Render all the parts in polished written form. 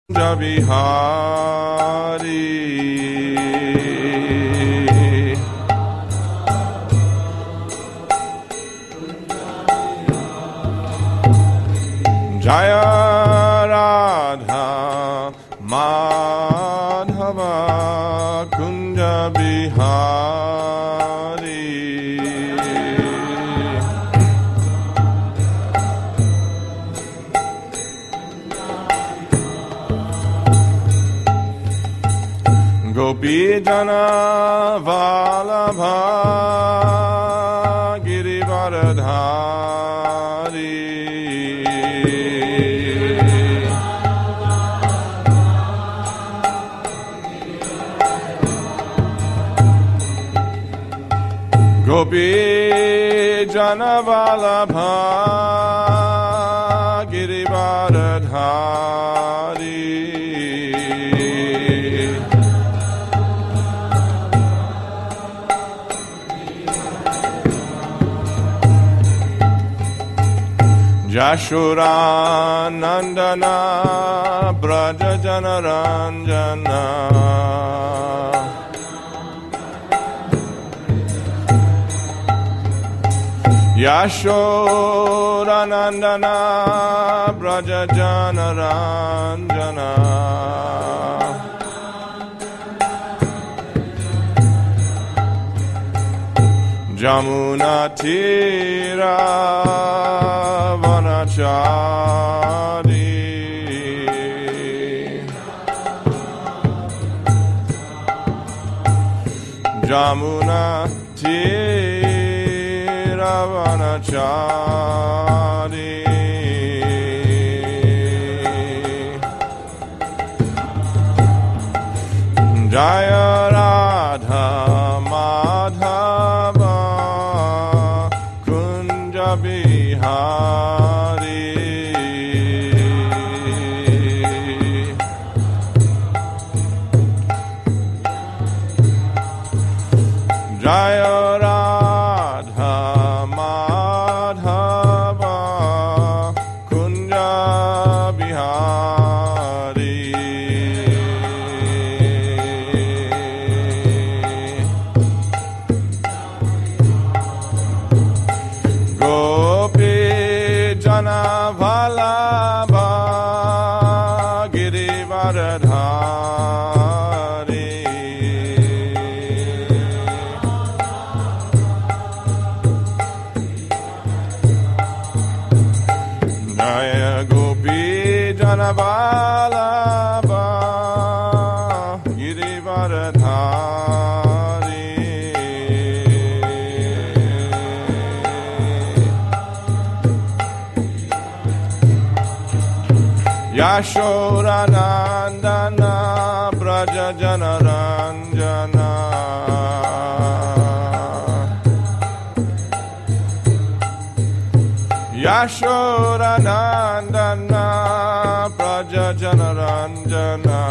Bihari Jaya Radha Madhava Kunja Bihari Gopi Jana Vallabha Girivaradhari Gopi Jana Vallabha Girivaradhari Yashura Nandana Braja Janaranjana Yashura Nandana Braja Janaranjana Jamuna Tira Vanachari Jamuna Tira Vanachari Jaya Radha Madhava Kunja Bihari Jaya Radha Madhava Kunja Bihari Gopi Jana Vallabha Girivaradhari Jaya Gopi Jana Vallabha Girivaradhari Yashora Nandana Braja Janaranjana Yashora Nandana Braja Janaranjana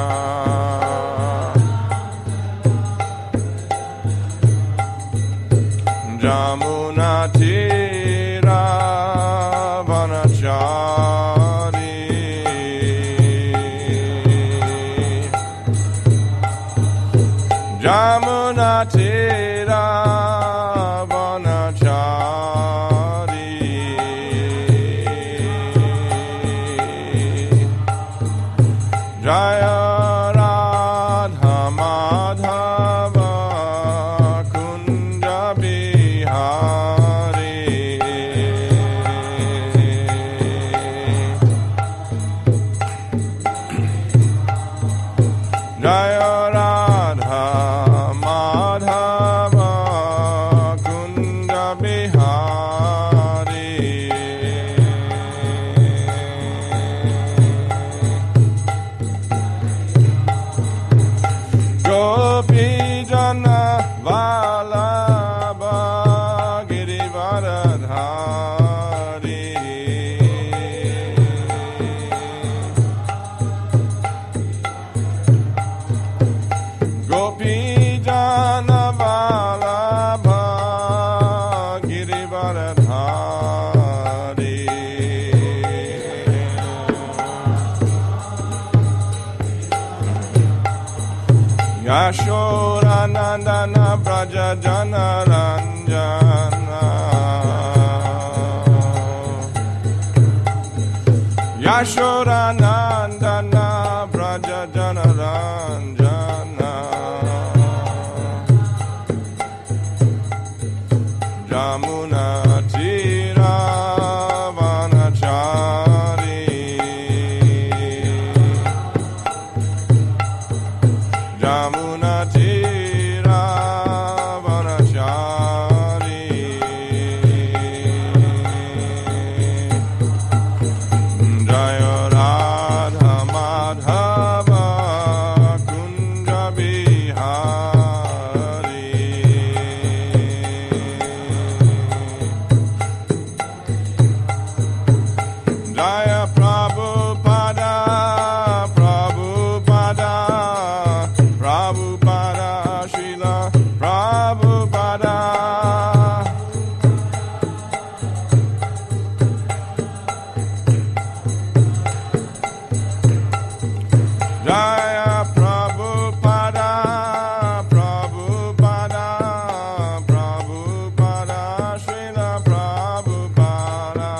Jamuna Tira Vanachari Jamuna Tira Vanachari Jaya Radha Madhava Kunja Bihari Jaya Radha Madhava Kunja Bihari Gopi Jana Vallabha Girivaradhari Yashodanandana Braja Janaranjana Yashodanandana Braja Janaranjana Jamuna Tira Vanachari Jamuna Tira Vanachari Jaya Radha Madhava Kunja Bihari Jaya Prabhupada Prabhupada Prabhupada Srila Prabhupada Jaya Prabhupada Prabhupada Prabhupada Srila Prabhupada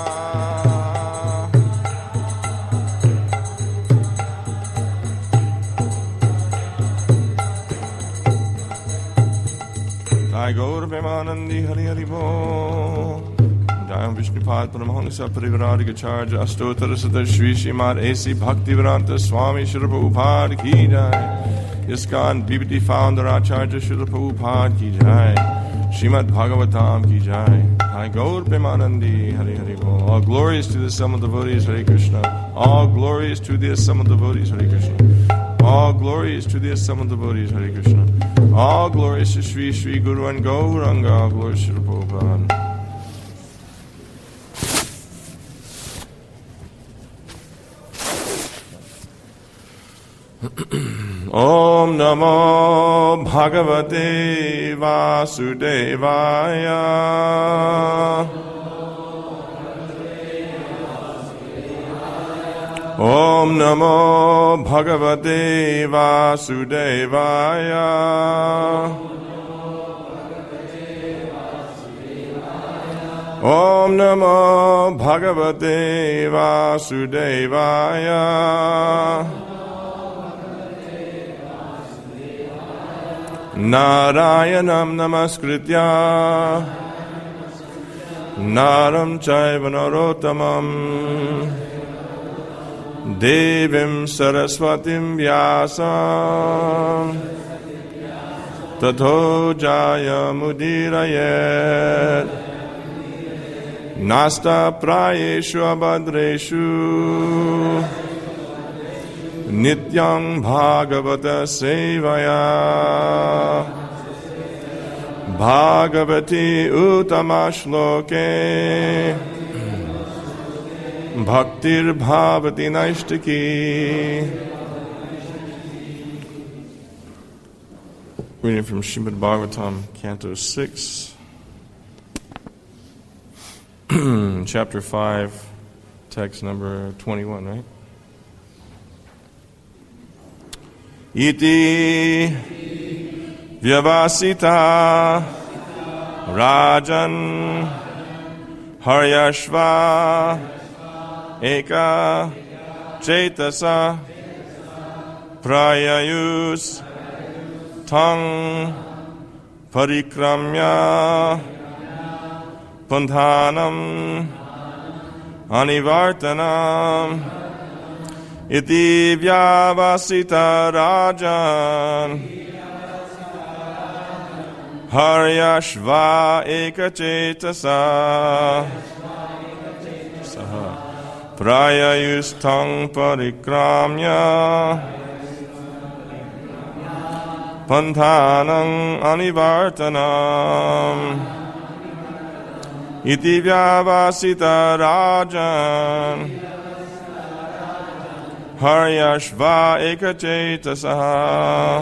Jai Gaur Premanandi Hari Hari Bo Jai Vishnupad Paramahansa Parivaradiga Astottara Sada Shri Srimad A.C. Bhaktivedanta Swami Srila Prabhupada Ki Jai ISKCON BBT Founder Acharya Srila Prabhupada Ki Jai Srimad Bhagavatam Ki Jai Jai Gaur Premanandi Hari Hari Bo All glories to the assembled devotees Hare Krishna All glories to the assembled devotees Hare Krishna All glories to the assembled devotees Hare Krishna All glories to Sri Sri Guru and Gauranga All glories to the Prabhupada Om Namo Bhagavate Vasudevaya Om Namo Bhagavate Vasudevaya Om Namo Bhagavate Vasudevaya Narayanam Namaskritya Naram Chaiva Narottamam Devim Saraswatim Vyasam Tato Jaya Mudirayet Nasta Prayeshu Abhadreshu Nityam Bhagavata Sevaya Bhagavati Utamashloke Bhaktir Bhavati Naishtaki. Reading from Srimad Bhagavatam, Canto 6, Chapter 5, text number 21, right? Iti Vyavasita Rajan Haryashva Eka Chaitasa Prayayus Tang Parikramya Panthanam Anivartanam Iti Vyavasita Rajan Haryashva Ekachetasa Prayayustang Parikramya Panthanang Anivartanam Iti Vyavasita Rajan Haryashva Ekachetasa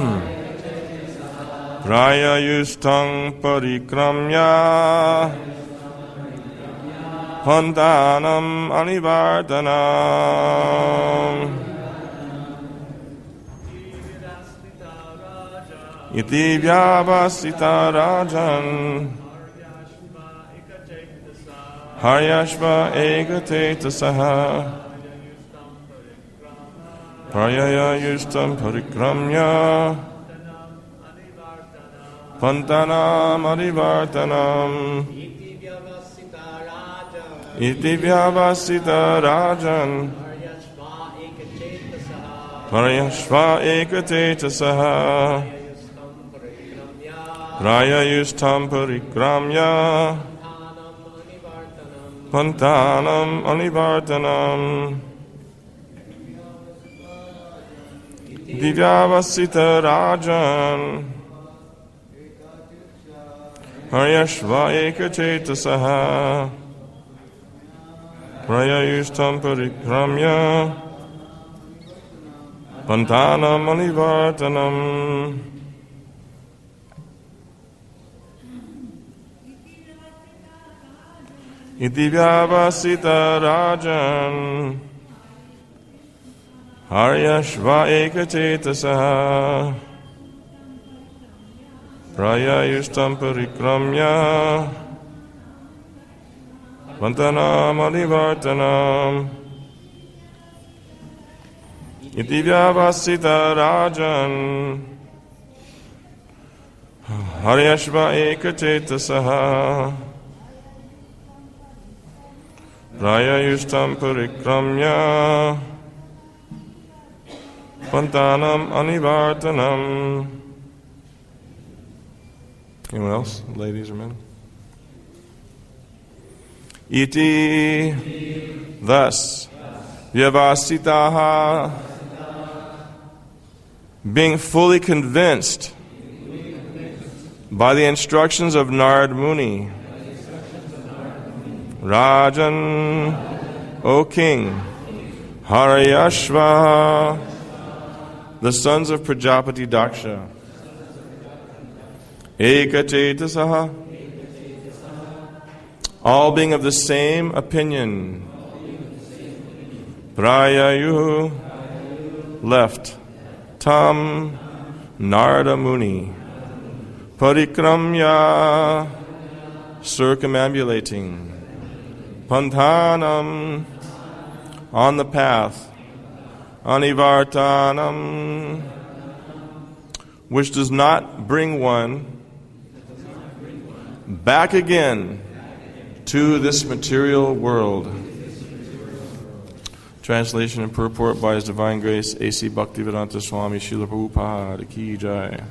Prayayustang Parikramya Panthanam Anivartanam iti vyavasita rajan haryashva ekatetasaha prayaya yustam parikramya pantanam arivartanam iti vyavasita rajan haryashva ekatetasaha prayayustam parikramya pantanam anivartanam divyavasita rajan haryashva ekatetasaha prayayustam parikramya pantanam anivartanam iti vyavasita rajan haryashva ekatetasaha prayayustam parikramya pantanam anivartanam iti vyavasita rajan haryashva ekatetasaha prayayustam parikramya pantanam anivartanam. Anyone else, ladies or men? Iti, thus, vyavasitaha, being fully convinced by the instructions of Narad Muni, Rajan, O king, Haryashva, the sons of Prajapati Daksha, Ekachetasaha, all being of the same opinion, Prayayu, left, Tam, Narada Muni, Parikramya, circumambulating, Panthanam, on the path, Anivartanam, which does not bring one back again to this material world. Translation and purport by His Divine Grace A.C. Bhaktivedanta Swami Srila Prabhupada Ki Jai.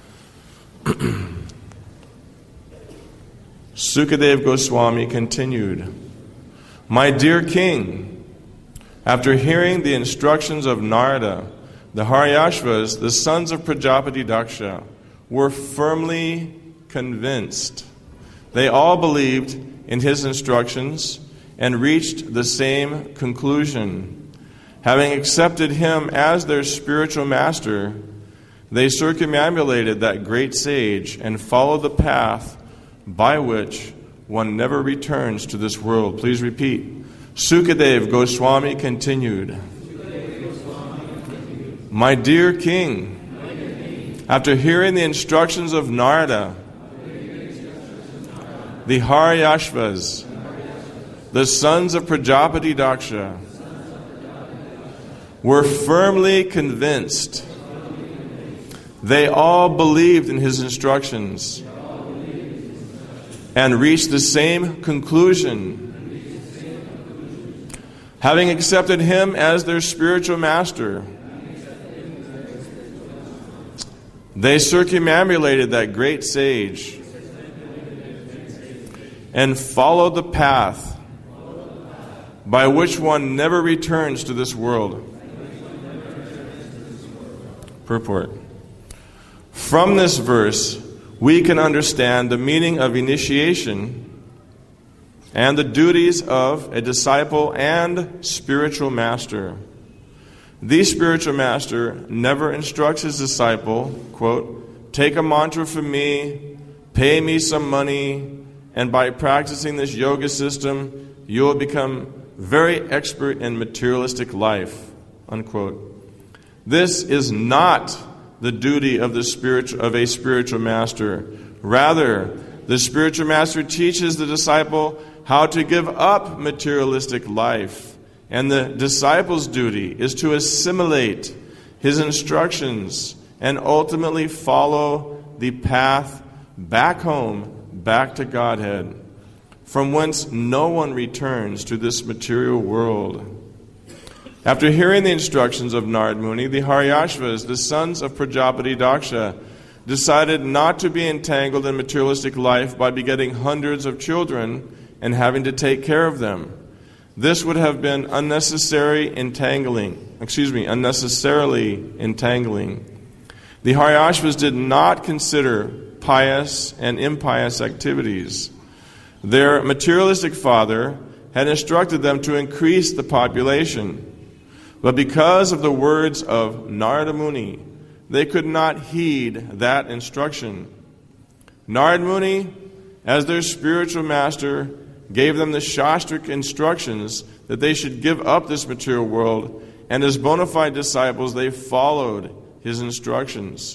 Sukadeva Goswami continued, my dear king, after hearing the instructions of Narada, the Haryashvas, the sons of Prajapati Daksha, were firmly convinced. They all believed in his instructions and reached the same conclusion. Having accepted him as their spiritual master, they circumambulated that great sage and followed the path by which one never returns to this world. Please repeat. Sukadeva Goswami continued, my dear king, after hearing the instructions of Narada, the Haryashvas, the sons of Prajapati Daksha, were firmly convinced. They all believed in his instructions and reached the same conclusion. Having accepted him as their spiritual master, they circumambulated that great sage and followed the path by which one never returns to this world. Purport. From this verse, we can understand the meaning of initiation and the duties of a disciple and spiritual master. The spiritual master never instructs his disciple, quote, take a mantra from me, pay me some money, and by practicing this yoga system, you will become very expert in materialistic life, unquote. This is not the duty of a spiritual master. Rather, the spiritual master teaches the disciple how to give up materialistic life, and the disciple's duty is to assimilate his instructions and ultimately follow the path back home, back to Godhead, from whence no one returns to this material world. After hearing the instructions of Narad Muni, the Haryashvas, the sons of Prajapati Daksha, decided not to be entangled in materialistic life by begetting hundreds of children and having to take care of them. This would have been unnecessarily entangling. The Haryashvas did not consider pious and impious activities. Their materialistic father had instructed them to increase the population. But because of the words of Narada Muni, they could not heed that instruction. Narada Muni, as their spiritual master, gave them the Shastric instructions that they should give up this material world, and as bona fide disciples, they followed his instructions.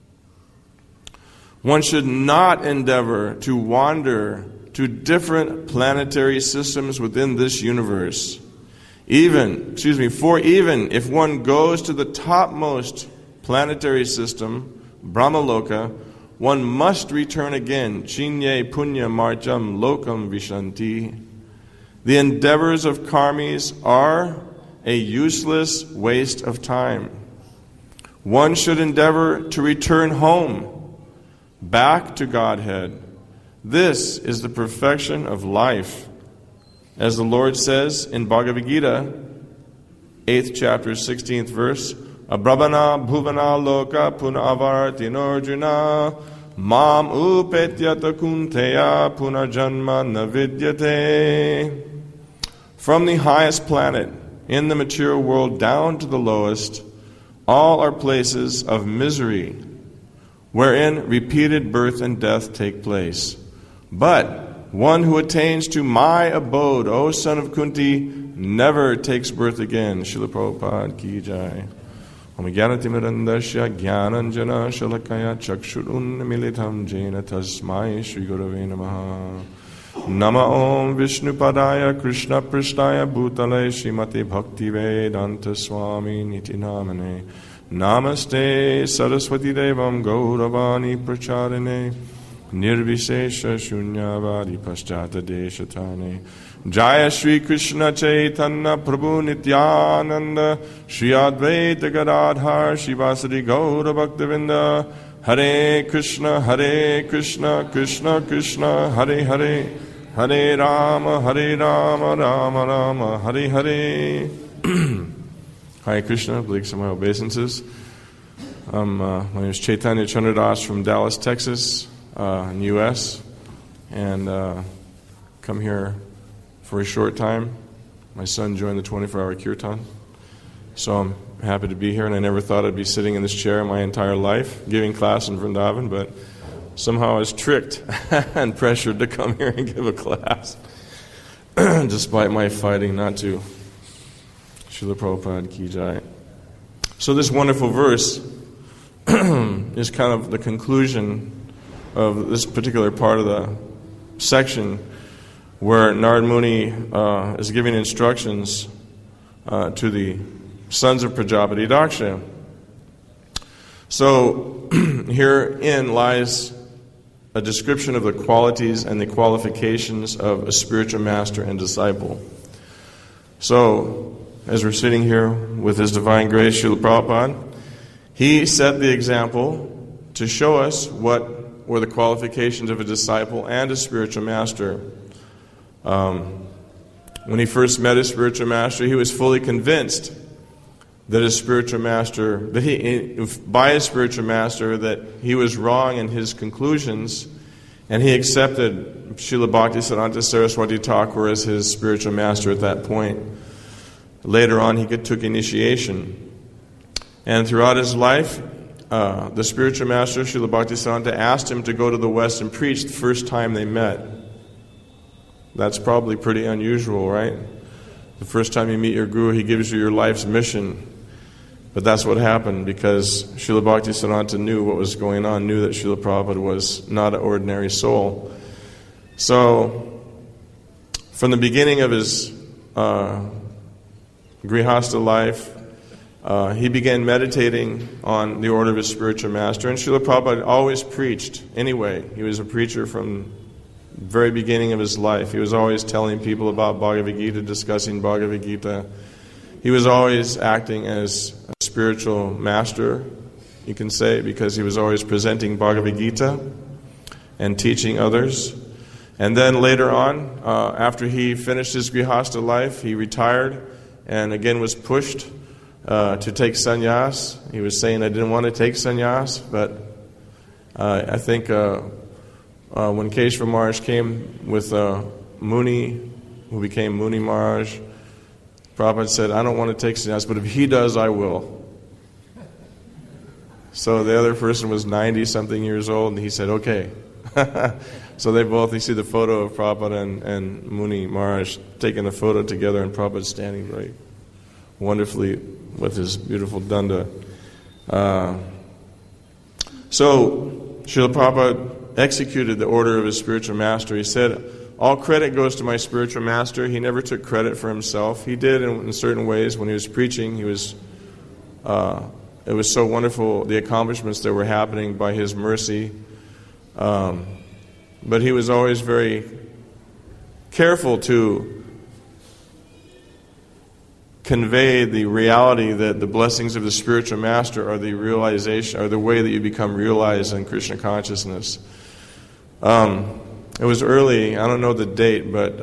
One should not endeavor to wander to different planetary systems within this universe. Even if one goes to the topmost planetary system, Brahmaloka, one must return again. Chinye punya marcham lokam vishanti. The endeavors of karmis are a useless waste of time. One should endeavor to return home, back to Godhead. This is the perfection of life. As the Lord says in Bhagavad Gita, 8th chapter, 16th verse, Abrahmana bhuvana loka punavartin arjuna mam upetyata kunteya punarjanma navidyate. From the highest planet in the material world down to the lowest, all are places of misery, wherein repeated birth and death take place. But one who attains to my abode, O son of Kunti, never takes birth again. Srila Prabhupada ki jai. Om Gyanatimidandasya Gyananjana Shalakaya Chakshurun Militam Jena Tasmai Shri Gurave Namaha. Nama Om Vishnupadaya Krishna Prishtaya Bhutale Srimati Bhakti Vedanta Swami Niti Namane. Namaste Saraswati Devam Gauravani Pracharine Nirvishesha Shunyavadi Paschata Deshatane. Jaya Shri Krishna Chaitanya Prabhu Nityananda Shri Advaita Gadadhar Shivasadi Gaura Bhaktivinda. Hare Krishna Krishna Krishna Hare Hare, Hare Rama Rama Rama Hare Hare. Hare Krishna, please my obeisances. My name is Chaitanya Chandradas from Dallas, Texas, in the U.S. and come here for a short time. My son joined the 24-hour kirtan, so I'm happy to be here, and I never thought I'd be sitting in this chair my entire life, giving class in Vrindavan, but somehow I was tricked and pressured to come here and give a class, despite my fighting not to. Srila Prabhupada ki jai. So this wonderful verse is kind of the conclusion of this particular part of the section where Narad Muni is giving instructions to the sons of Prajapati Daksha. So herein lies a description of the qualities and the qualifications of a spiritual master and disciple. So, as we're sitting here with His Divine Grace, Srila Prabhupada, he set the example to show us what were the qualifications of a disciple and a spiritual master. When he first met his spiritual master, he was fully convinced that his spiritual master, that he was wrong in his conclusions, and he accepted Srila Bhaktisiddhanta Saraswati Thakur as his spiritual master at that point. Later on, he took initiation. And throughout his life, the spiritual master, Srila Bhaktisiddhanta, asked him to go to the West and preach the first time they met. That's probably pretty unusual, right? The first time you meet your guru, he gives you your life's mission. But that's what happened, because Srila Bhaktisiddhanta knew what was going on, knew that Srila Prabhupada was not an ordinary soul. So, from the beginning of his Grihastha life, he began meditating on the order of his spiritual master. And Srila Prabhupada always preached anyway. He was a preacher from the very beginning of his life. He was always telling people about Bhagavad Gita, discussing Bhagavad Gita. He was always acting as a spiritual master, you can say, because he was always presenting Bhagavad Gita and teaching others. And then later on, after he finished his Grihastha life, he retired and again was pushed to take sannyas. He was saying, I didn't want to take sannyas, but I think when Keshava Maharaj came with Muni, who became Muni Maharaj, Prabhupada said, I don't want to take sannyas, but if he does, I will. So the other person was 90-something years old, and he said, okay. So they both, you see the photo of Prabhupada and Muni Maharaj taking a photo together, and Prabhupada standing right wonderfully with his beautiful danda. So Srila Prabhupada executed the order of his spiritual master. He said, all credit goes to my spiritual master. He never took credit for himself. He did in certain ways. When he was preaching, it was so wonderful, the accomplishments that were happening by his mercy. But he was always very careful to convey the reality that the blessings of the spiritual master are the realization, are the way that you become realized in Krishna consciousness. It was early, I don't know the date, but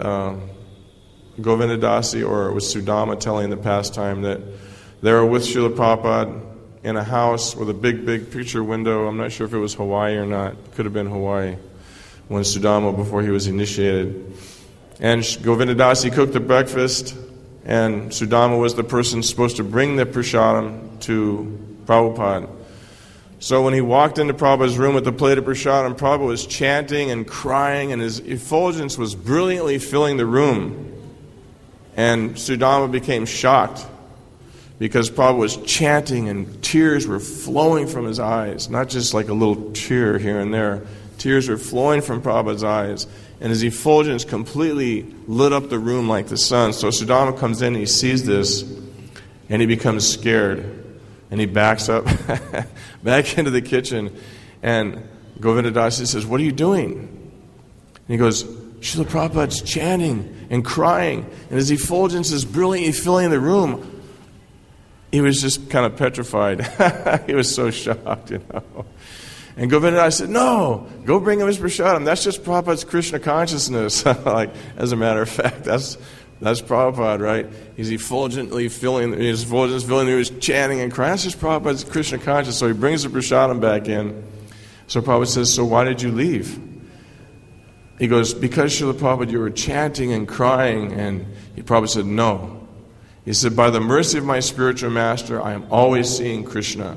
Govindadasi, or it was Sudama telling the pastime that they were with Srila Prabhupada in a house with a big, big picture window. I'm not sure if it was Hawaii or not. It could have been Hawaii when Sudama, before he was initiated. And Govindadasi cooked the breakfast, and Sudama was the person supposed to bring the prasadam to Prabhupada. So when he walked into Prabhupada's room with the plate of prasadam, Prabhupada was chanting and crying, and his effulgence was brilliantly filling the room. And Sudama became shocked, because Prabhupada was chanting and tears were flowing from his eyes. Not just like a little tear here and there. Tears were flowing from Prabhupada's eyes. And his effulgence completely lit up the room like the sun. So Sudama comes in and he sees this, and he becomes scared. And he backs up back into the kitchen. And Govindadasi says, what are you doing? And he goes, Srila Prabhupada's chanting and crying, and his effulgence is brilliantly filling the room. He was just kind of petrified. He was so shocked, And Govindadasi said, no, go bring him his prasadam. That's just Prabhupada's Krishna consciousness. Like, as a matter of fact, that's Prabhupada, right? He's effulgently filling, his effulgence filling, he was chanting and crying. That's just Prabhupada's Krishna consciousness. So he brings the prasadam back in. So Prabhupada says, so why did you leave? He goes, because Srila Prabhupada, you were chanting and crying. And Prabhupada said, no. He said, by the mercy of my spiritual master, I am always seeing Krishna.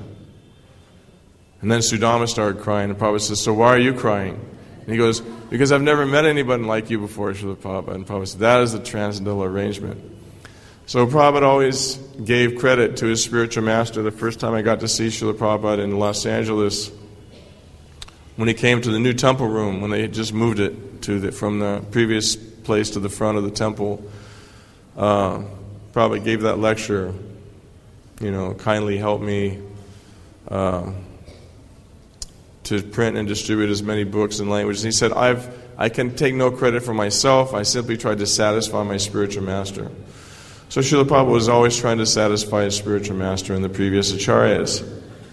And then Sudama started crying, and Prabhupada says, so why are you crying? And he goes, because I've never met anybody like you before, Srila Prabhupada. And Prabhupada said, that is the transcendental arrangement. So Prabhupada always gave credit to his spiritual master. The first time I got to see Srila Prabhupada in Los Angeles, when he came to the new temple room, when they had just moved it from the previous place to the front of the temple, Prabhupada gave that lecture, kindly help me to print and distribute as many books and languages. And he said, I can take no credit for myself. I simply tried to satisfy my spiritual master. So Srila Prabhupada was always trying to satisfy his spiritual master and the previous acharyas.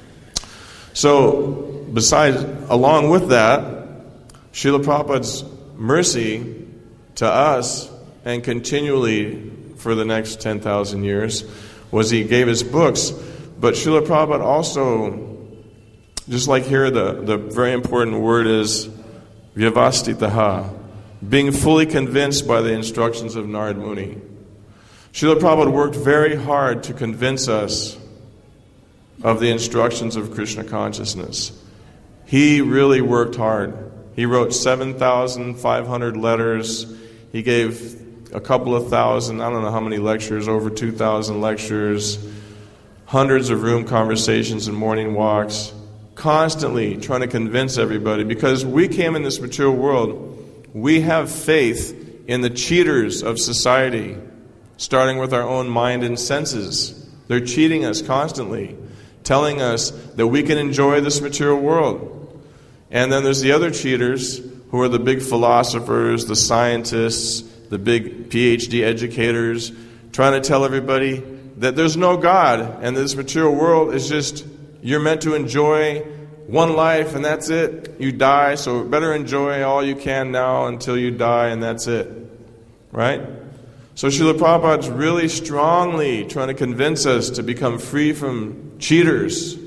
So, along with that, Srila Prabhupada's mercy to us, and continually for the next 10,000 years, was he gave his books. But Srila Prabhupada also, just like here, the very important word is vyavastitaha, being fully convinced by the instructions of Narad Muni. Srila Prabhupada worked very hard to convince us of the instructions of Krishna consciousness. He really worked hard. He wrote 7,500 letters. He gave a couple of thousand, I don't know how many lectures, over 2,000 lectures. hundreds of room conversations and morning walks, constantly trying to convince everybody, because we came in this material world, we have faith in the cheaters of society, starting with our own mind and senses. They're cheating us constantly, telling us that we can enjoy this material world. And then there's the other cheaters, who are the big philosophers, the scientists, the big PhD educators, trying to tell everybody that there's no God, and this material world is just, you're meant to enjoy one life, and that's it. You die, so better enjoy all you can now until you die, and that's it. Right? So Srila Prabhupada's really strongly trying to convince us to become free from cheaters.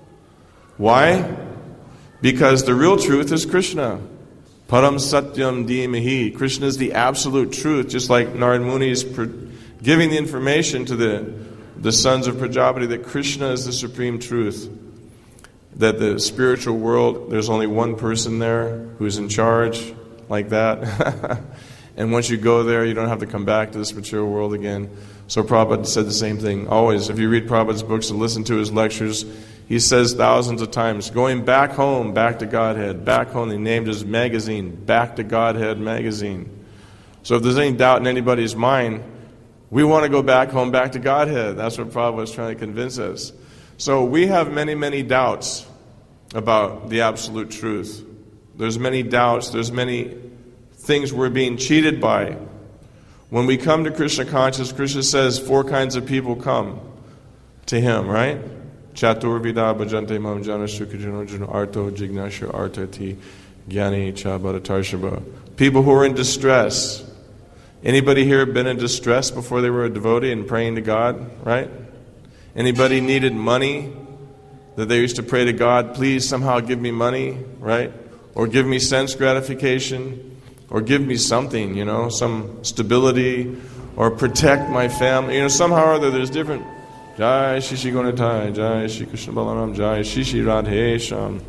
Why? Because the real truth is Krishna. Param Satyam Dhimahi. Krishna is the absolute truth, just like Narad Muni is giving the information to the sons of Prajapati that Krishna is the supreme truth. That the spiritual world, there's only one person there who's in charge, like that. And once you go there, you don't have to come back to this material world again. So Prabhupada said the same thing. Always, if you read Prabhupada's books and listen to his lectures, he says thousands of times, going back home, back to Godhead, back home. He named his magazine, Back to Godhead Magazine. So if there's any doubt in anybody's mind, we want to go back home, back to Godhead. That's what Prabhupada was trying to convince us. So we have many, many doubts about the absolute truth. There's many doubts. There's many things we're being cheated by. When we come to Krishna consciousness, Krishna says 4 kinds of people come to him, right? Chaturvida bhajante mam jana shukajano jano arto jignasha artati gyani cha bharatarshava. People who are in distress. Anybody here been in distress before they were a devotee and praying to God, right? Anybody needed money that they used to pray to God, please somehow give me money, right? Or give me sense gratification, or give me something, some stability, or protect my family. Somehow or other there's different. Jai Shishi Gunatai, Jai Shri Krishna Balaram, Jai Shishi Radhe Sham.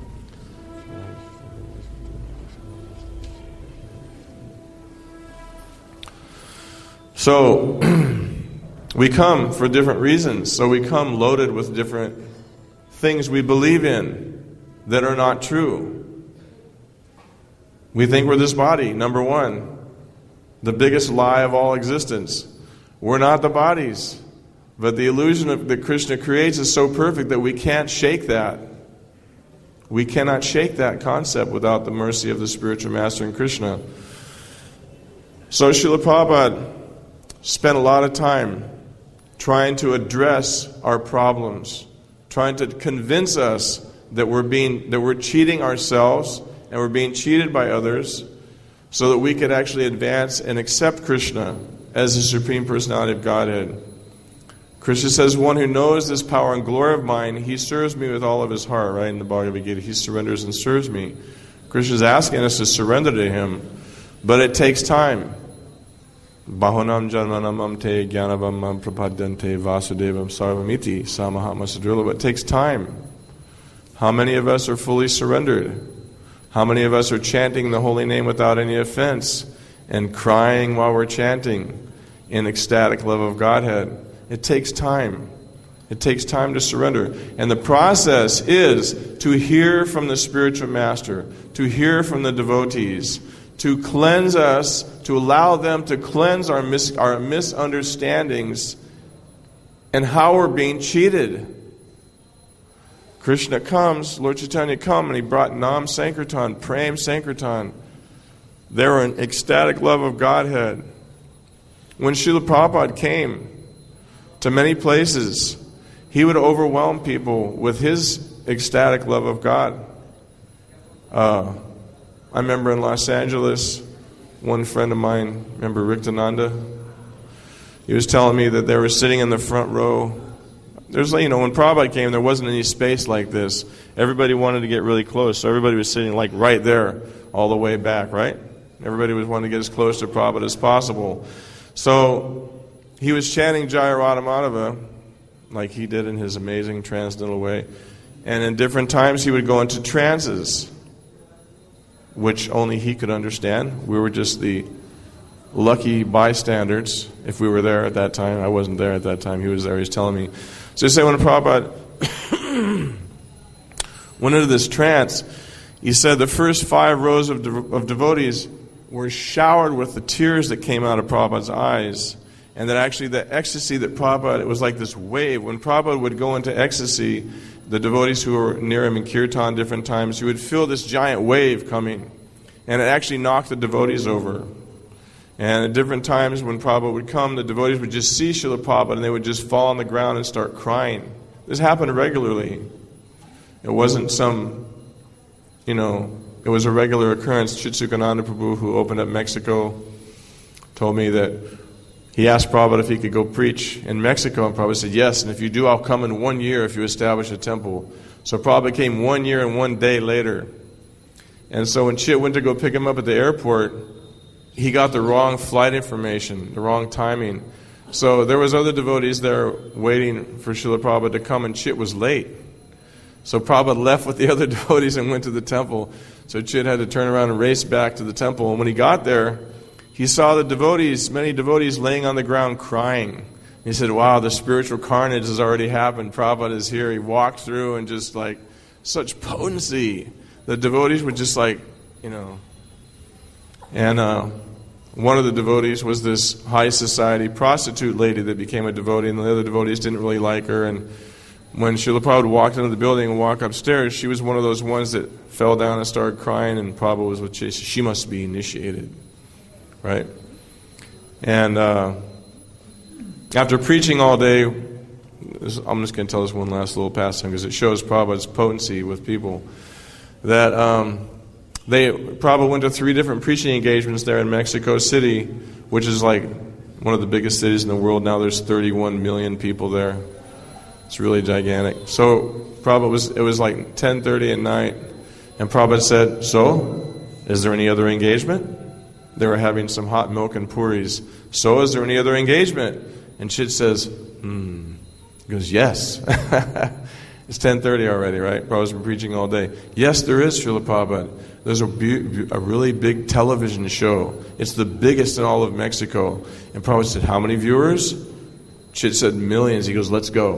So, we come for different reasons. So we come loaded with different things we believe in that are not true. We think we're this body, number one. The biggest lie of all existence. We're not the bodies. But the illusion that Krishna creates is so perfect that we can't shake that. We cannot shake that concept without the mercy of the spiritual master in Krishna. So Srila Prabhupada spent a lot of time trying to address our problems, trying to convince us that we're cheating ourselves and we're being cheated by others, so that we could actually advance and accept Krishna as the Supreme Personality of Godhead. Krishna says, one who knows this power and glory of mine, he serves me with all of his heart, right? In the Bhagavad Gita, he surrenders and serves me. Krishna is asking us to surrender to him, but it takes time. Bahonam janmanam amte gyanavam mam prapadyante vasudevam sarvamiti samahatma sadrila. But it takes time. How many of us are fully surrendered? How many of us are chanting the holy name without any offense and crying while we're chanting in ecstatic love of Godhead? It takes time. It takes time to surrender. And the process is to hear from the spiritual master, to hear from the devotees, to cleanse us, to allow them to cleanse our misunderstandings and how we're being cheated. Krishna comes, Lord Chaitanya come, and he brought Nam Sankirtan, Prem Sankirtan. They were in ecstatic love of Godhead. When Srila Prabhupada came to many places, he would overwhelm people with his ecstatic love of God. I remember in Los Angeles, one friend of mine, remember Riktananda? He was telling me that they were sitting in the front row. There's, when Prabhupada came, there wasn't any space like this. Everybody wanted to get really close, so everybody was sitting like right there, all the way back, right? Everybody was wanting to get as close to Prabhupada as possible. So he was chanting Jaya Radha Madhava, like he did in his amazing transcendental way. And in different times he would go into trances, which only he could understand. We were just the lucky bystanders, if we were there at that time. I wasn't there at that time. He was there. He was telling me. So he said when Prabhupada went into this trance, he said the first 5 rows of devotees were showered with the tears that came out of Prabhupada's eyes. And that actually the ecstasy that Prabhupada, it was like this wave. When Prabhupada would go into ecstasy, the devotees who were near him in kirtan different times, you would feel this giant wave coming. And it actually knocked the devotees over. And at different times when Prabhupada would come, the devotees would just see Srila Prabhupada and they would just fall on the ground and start crying. This happened regularly. It wasn't some, it was a regular occurrence. Chitsukananda Prabhu, who opened up Mexico, told me that he asked Prabhupada if he could go preach in Mexico, and Prabhupada said, yes, and if you do, I'll come in 1 year if you establish a temple. So Prabhupada came 1 year and 1 day later. And so when Chit went to go pick him up at the airport, he got the wrong flight information, the wrong timing. So there was other devotees there waiting for Srila Prabhupada to come, and Chit was late. So Prabhupada left with the other devotees and went to the temple. So Chit had to turn around and race back to the temple. And when he got there, he saw the devotees, many devotees laying on the ground crying. He said, wow, the spiritual carnage has already happened. Prabhupada is here. He walked through and just like such potency. The devotees were just like, And one of the devotees was this high society prostitute lady that became a devotee, and the other devotees didn't really like her. And when Srila Prabhupada walked into the building and walked upstairs, she was one of those ones that fell down and started crying, and Prabhupada was with Chase. She must be initiated. Right? And after preaching all day, I'm just going to tell this one last little pastime because it shows Prabhupada's potency with people. That Prabhupada went to 3 different preaching engagements there in Mexico City, which is like one of the biggest cities in the world. Now there's 31 million people there. It's really gigantic. So Prabhupada it was like 10:30 at night, and Prabhupada said, so, is there any other engagement? They were having some hot milk and puris. So, is there any other engagement? And Chit says, He goes, yes. It's 10:30 already, right? Prabhupada's been preaching all day. Yes, there is, Srila Prabhupada. There's a really big television show. It's the biggest in all of Mexico. And Prabhupada said, how many viewers? Chit said, millions. He goes, let's go.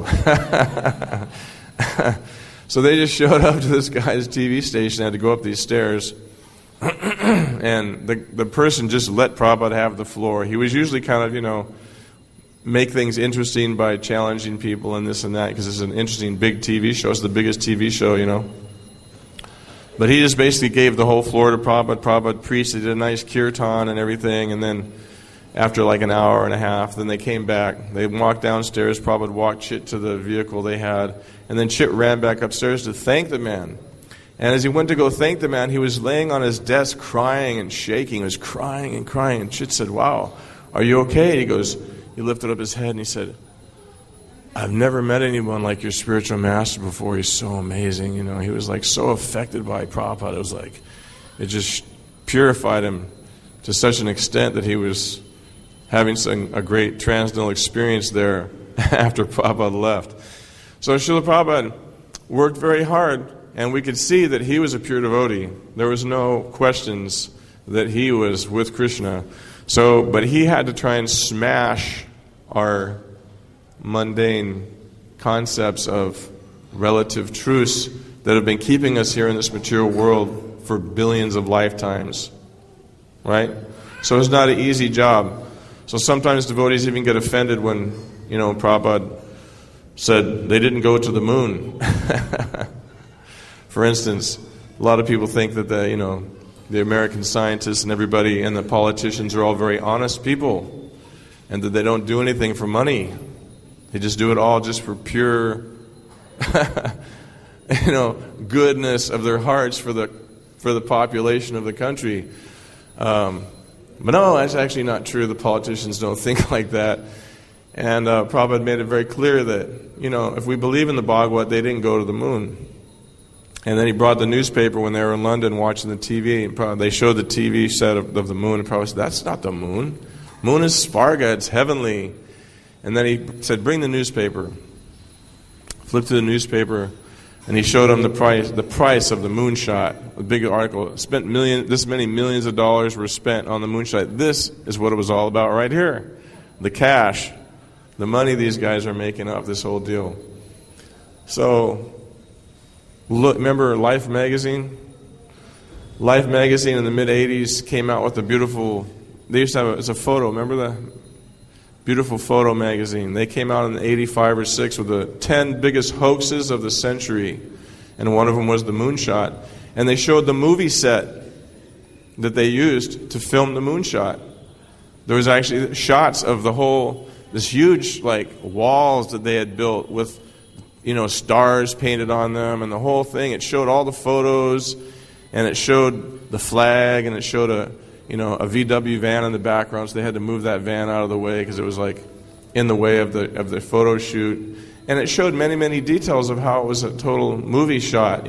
So they just showed up to this guy's TV station, had to go up these stairs. And the person just let Prabhupada have the floor. He was usually kind of, make things interesting by challenging people and this and that, because it's an interesting big TV show. It's the biggest TV show, But he just basically gave the whole floor to Prabhupada. Prabhupada preached. They did a nice kirtan and everything. And then after like an hour and a half, then they came back. They walked downstairs. Prabhupada walked Chit to the vehicle they had. And then Chit ran back upstairs to thank the man. And as he went to go thank the man, he was laying on his desk crying and shaking. He was crying and crying. And Chit said, wow, are you okay? He lifted up his head and he said, I've never met anyone like your spiritual master before. He's so amazing. He was like so affected by Prabhupada. It was like, it just purified him to such an extent that he was having a great transcendental experience there after Prabhupada left. So Srila Prabhupada worked very hard, and we could see that he was a pure devotee. There was no questions that he was with Krishna. But he had to try and smash our mundane concepts of relative truths that have been keeping us here in this material world for billions of lifetimes. Right? So it's not an easy job. So sometimes devotees even get offended when, Prabhupada said they didn't go to the moon. For instance, a lot of people think that the American scientists and everybody and the politicians are all very honest people, and that they don't do anything for money. They just do it all just for pure, goodness of their hearts for the population of the country. But no, that's actually not true. The politicians don't think like that. And Prabhupada made it very clear that, if we believe in the Bhagavad, they didn't go to the moon. And then he brought the newspaper when they were in London watching the TV. And they showed the TV set of the moon. And Prabhupada said, that's not the moon. Moon is Svarga, it's heavenly. And then he said, bring the newspaper. Flipped to the newspaper. And he showed him the price of the moonshot. A big article. This many millions of dollars were spent on the moonshot. This is what it was all about right here. The cash, the money these guys are making off this whole deal. So, look, remember Life magazine? Life magazine in the mid-'80s came out with a beautiful, they used to have it's a photo, remember the beautiful photo magazine? They came out in 85 or 6 with the 10 biggest hoaxes of the century, and one of them was the moonshot. And they showed the movie set that they used to film the moonshot. There was actually shots of the whole, this huge like walls that they had built with, stars painted on them and the whole thing. It showed all the photos, and it showed the flag, and it showed a VW van in the background, so they had to move that van out of the way because it was like in the way of the photo shoot. And it showed many, many details of how it was a total movie shot,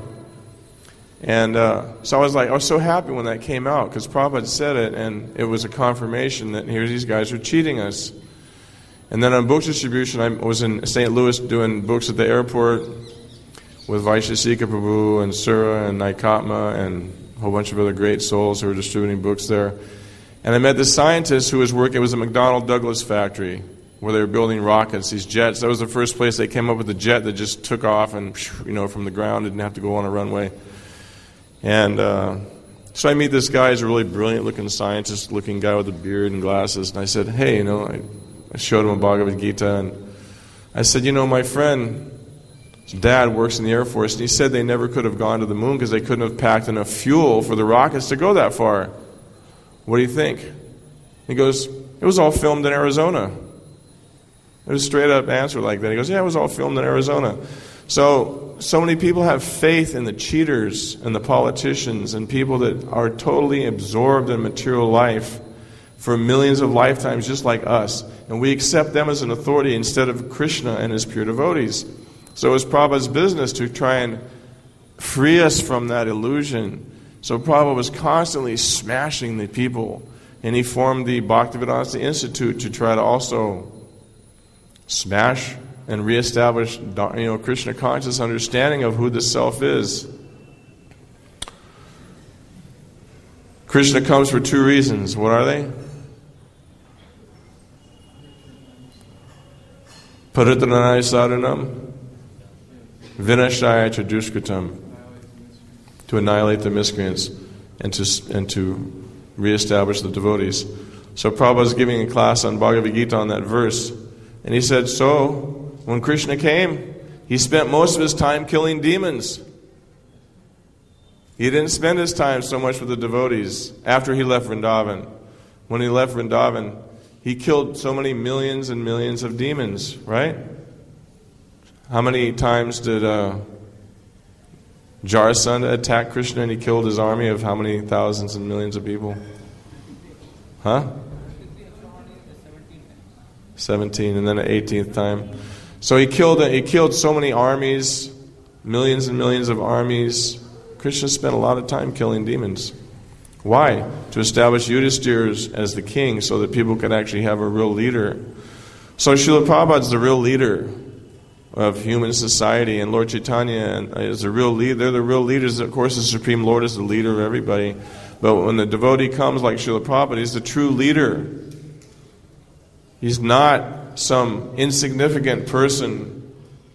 And so I was so happy when that came out because Prabhupada said it, and it was a confirmation that here these guys are cheating us. And then on book distribution, I was in St. Louis doing books at the airport with Vaishesika Prabhu and Sura and Naikatma and a whole bunch of other great souls who were distributing books there. And I met this scientist who was working, it was a McDonnell Douglas factory where they were building rockets, these jets. That was the first place they came up with a jet that just took off and, from the ground, didn't have to go on a runway. And so I meet this guy, he's a really brilliant-looking scientist-looking guy with a beard and glasses. And I said, hey, I showed him a Bhagavad Gita, and I said, my friend's dad works in the Air Force, and he said they never could have gone to the moon because they couldn't have packed enough fuel for the rockets to go that far. What do you think? He goes, it was all filmed in Arizona. It was a straight-up answer like that. He goes, yeah, it was all filmed in Arizona. So many people have faith in the cheaters and the politicians and people that are totally absorbed in material life for millions of lifetimes just like us. And we accept them as an authority instead of Krishna and his pure devotees. So it was Prabhupada's business to try and free us from that illusion. So Prabhupada was constantly smashing the people. And he formed the Bhaktivedanta Institute to try to also smash and reestablish Krishna conscious understanding of who the self is. Krishna comes for 2 reasons. What are they? Paritranaya sadhanam, vinashaya cha dushkritam, to annihilate the miscreants and to reestablish the devotees. So Prabhupada is giving a class on Bhagavad Gita on that verse, and he said, so when Krishna came, he spent most of his time killing demons. He didn't spend his time so much with the devotees after he left Vrindavan. When he left Vrindavan, he killed so many millions and millions of demons, right? How many times did Jarasandha attack Krishna and he killed his army of how many thousands and millions of people? Huh? 17, and then an 18th time. So he killed so many armies, millions and millions of armies. Krishna spent a lot of time killing demons. Why? To establish Yudhishthira as the king so that people could actually have a real leader. So Srila Prabhupada is the real leader of human society, and Lord Chaitanya is the real leader. They're the real leaders. Of course, the Supreme Lord is the leader of everybody. But when the devotee comes like Srila Prabhupada, he's the true leader. He's not some insignificant person.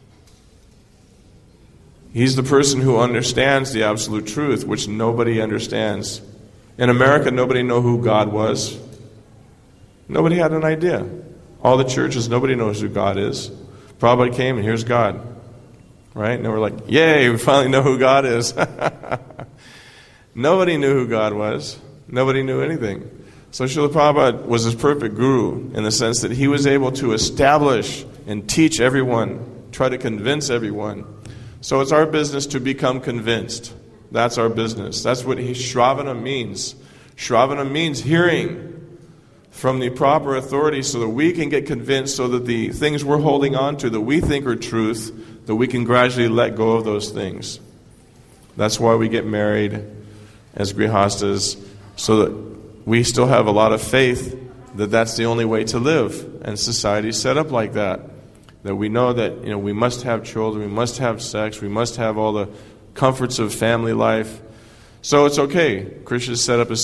He's the person who understands the absolute truth, which nobody understands. In America, nobody knew who God was. Nobody had an idea. All the churches, nobody knows who God is. Prabhupada came, and here's God. Right? And we're like, yay, we finally know who God is. Nobody knew who God was. Nobody knew anything. So Srila Prabhupada was his perfect guru in the sense that he was able to establish and teach everyone, try to convince everyone. So it's our business to become convinced. That's our business. That's what Shravana means. Shravana means hearing from the proper authority so that we can get convinced, so that the things we're holding on to that we think are truth, that we can gradually let go of those things. That's why we get married as grihastas, so that we still have a lot of faith that that's the only way to live. And society's set up like that. That we know that we must have children, we must have sex, we must have all the comforts of family life. So it's okay. Krishna set up the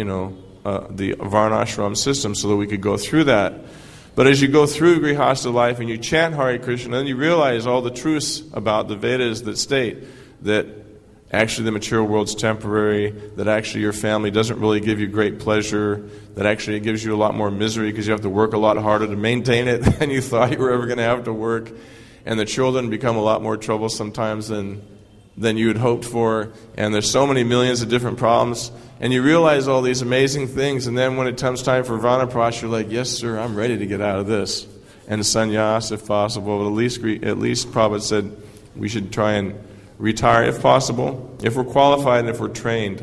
Varnashram system so that we could go through that. But as you go through Grihastha life and you chant Hare Krishna, then you realize all the truths about the Vedas that state that actually the material world's temporary, that actually your family doesn't really give you great pleasure, that actually it gives you a lot more misery because you have to work a lot harder to maintain it than you thought you were ever going to have to work. And the children become a lot more trouble sometimes than you had hoped for. And there's so many millions of different problems. And you realize all these amazing things. And then when it comes time for Vanaprastha, you're like, yes, sir, I'm ready to get out of this. And sannyas, if possible. But at least Prabhupada said we should try and retire if possible, if we're qualified and if we're trained.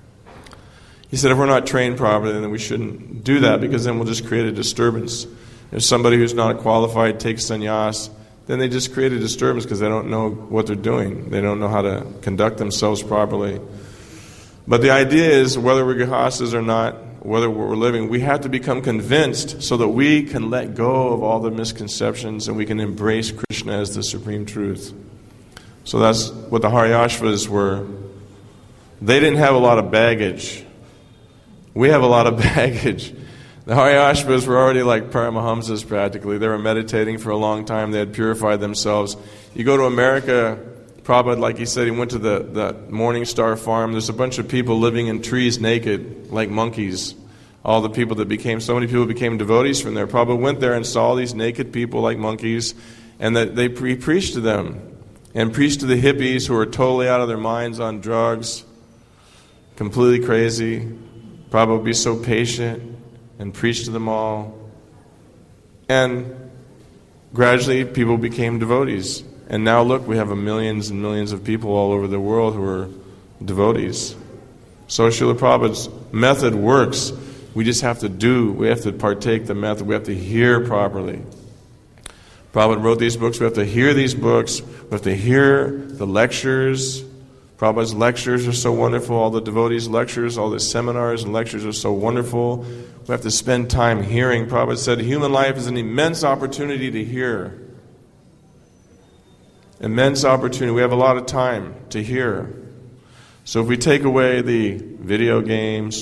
He said if we're not trained properly, then we shouldn't do that, because then we'll just create a disturbance. If somebody who's not qualified takes sannyas, then they just create a disturbance because they don't know what they're doing. They don't know how to conduct themselves properly. But the idea is, whether we're grihasthas or not, whether we're living, we have to become convinced so that we can let go of all the misconceptions and we can embrace Krishna as the supreme truth. So that's what the Haryashvas were. They didn't have a lot of baggage. We have a lot of baggage. The Haryashvas were already like Paramahamsas practically. They were meditating for a long time. They had purified themselves. You go to America, Prabhupada, like he said, he went to the Morning Star farm. There's a bunch of people living in trees naked, like monkeys. So many people became devotees from there. Prabhupada went there and saw these naked people like monkeys, and that they preached to them. And preached to the hippies who are totally out of their minds on drugs, completely crazy. Prabhupada would be so patient and preach to them all. And gradually people became devotees. And now look, we have millions and millions of people all over the world who are devotees. So Srila Prabhupada's method works. We just have to partake the method. We have to hear properly. Prabhupada wrote these books. We have to hear these books. We have to hear the lectures. Prabhupada's lectures are so wonderful. All the devotees' lectures, all the seminars and lectures are so wonderful. We have to spend time hearing. Prabhupada said human life is an immense opportunity to hear. Immense opportunity. We have a lot of time to hear. So if we take away the video games,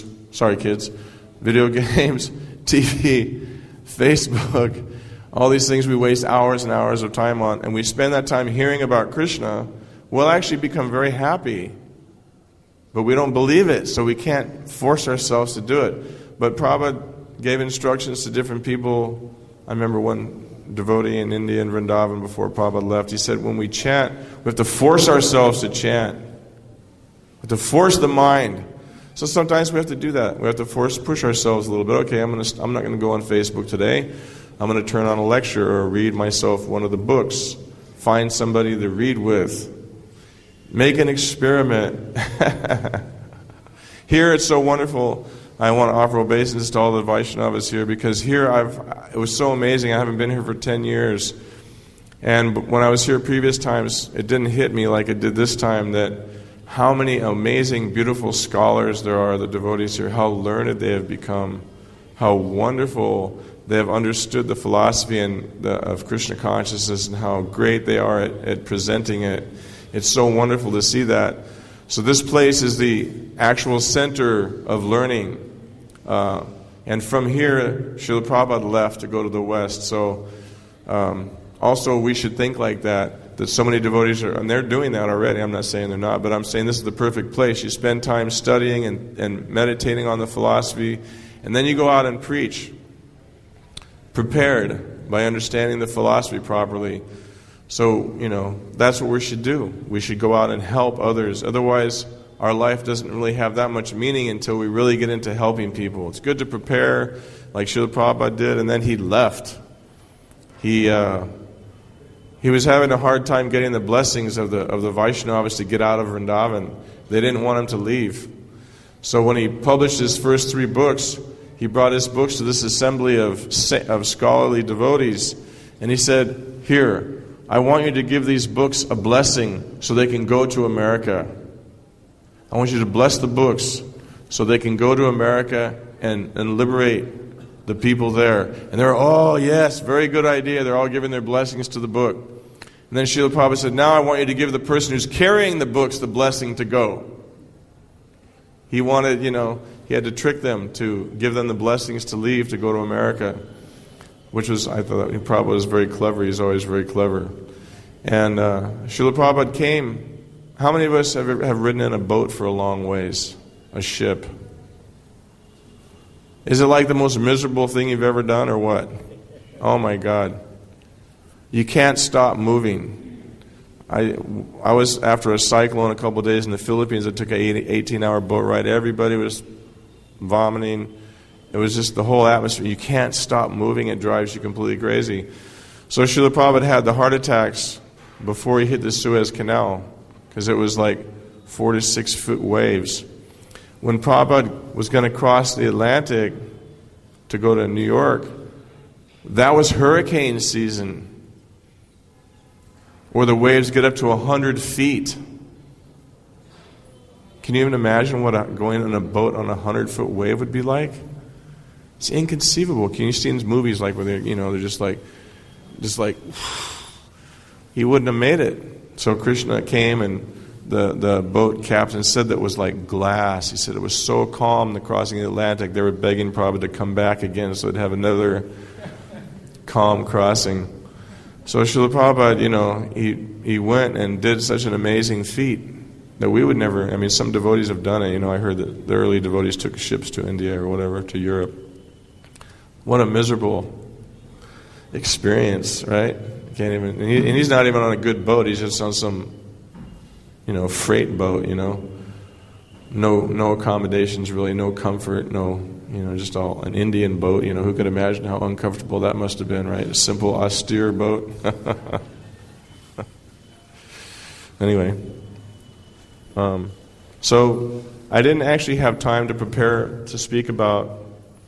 TV, Facebook, all these things we waste hours and hours of time on, and we spend that time hearing about Krishna, we'll actually become very happy. But we don't believe it, so we can't force ourselves to do it. But Prabhupada gave instructions to different people. I remember one devotee in India, in Vrindavan, before Prabhupada left, he said, when we chant, we have to force ourselves to chant. We have to force the mind. So sometimes we have to do that. We have to push ourselves a little bit. Okay, I'm not going to go on Facebook today. I'm going to turn on a lecture or read myself one of the books. Find somebody to read with. Make an experiment. Here it's so wonderful. I want to offer obeisance to all the Vaishnavas here, because here it was so amazing. I haven't been here for 10 years. And when I was here previous times, it didn't hit me like it did this time, that how many amazing, beautiful scholars there are, the devotees here, how learned they have become, how wonderful they have understood the philosophy of Krishna consciousness, and how great they are at presenting it. It's so wonderful to see that. So this place is the actual center of learning. And from here, Srila Prabhupada left to go to the West. So also we should think like that so many devotees are, and they're doing that already. I'm not saying they're not, but I'm saying this is the perfect place. You spend time studying and meditating on the philosophy, and then you go out and preach, prepared by understanding the philosophy properly. So, that's what we should do. We should go out and help others. Otherwise, our life doesn't really have that much meaning until we really get into helping people. It's good to prepare, like Srila Prabhupada did, and then he left. He was having a hard time getting the blessings of the Vaishnavas to get out of Vrindavan. They didn't want him to leave. So when he published his first 3 books, he brought his books to this assembly of scholarly devotees, and he said, "Here, I want you to give these books a blessing so they can go to America. I want you to bless the books so they can go to America and liberate the people there. And they're, oh, yes, very good idea. They're all giving their blessings to the book. And then Srila Prabhupada said, now I want you to give the person who's carrying the books the blessing to go. He wanted, he had to trick them to give them the blessings to leave, to go to America, which was, I thought, Prabhupada was very clever. He's always very clever. And Srila Prabhupada came. How many of us have ridden in a boat for a long ways? A ship? Is it like the most miserable thing you've ever done or what? Oh my God. You can't stop moving. I was after a cyclone a couple of days in the Philippines. I took an 18-hour boat ride. Everybody was vomiting. It was just the whole atmosphere. You can't stop moving. It drives you completely crazy. So Srila Prabhupada had the heart attacks before he hit the Suez Canal because it was like 4 to 6 foot waves. When Prabhupada was going to cross the Atlantic to go to New York, that was hurricane season, where the waves get up to 100 feet. Can you even imagine what going on a boat on a 100-foot wave would be like? It's inconceivable. Can you see in movies like where they're just like, he wouldn't have made it. So Krishna came, and the boat captain said that it was like glass. He said it was so calm, the crossing of the Atlantic, they were begging Prabhupada to come back again so they'd have another calm crossing. So Srila Prabhupada, he went and did such an amazing feat that we would never, some devotees have done it. I heard that the early devotees took ships to India or whatever, to Europe. What a miserable experience, right? Can't even, and he's not even on a good boat. He's just on some, freight boat, No accommodations really, no comfort, no, just all an Indian boat. Who could imagine how uncomfortable that must have been, right? A simple, austere boat. Anyway, so I didn't actually have time to prepare to speak about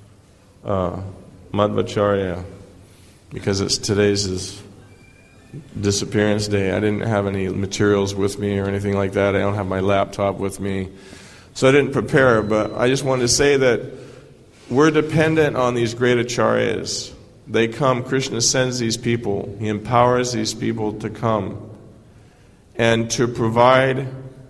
Madhvacharya because today's his disappearance day. I didn't have any materials with me or anything like that. I don't have my laptop with me. So I didn't prepare, but I just wanted to say that we're dependent on these great acharyas. They come, Krishna sends these people. He empowers these people to come and to provide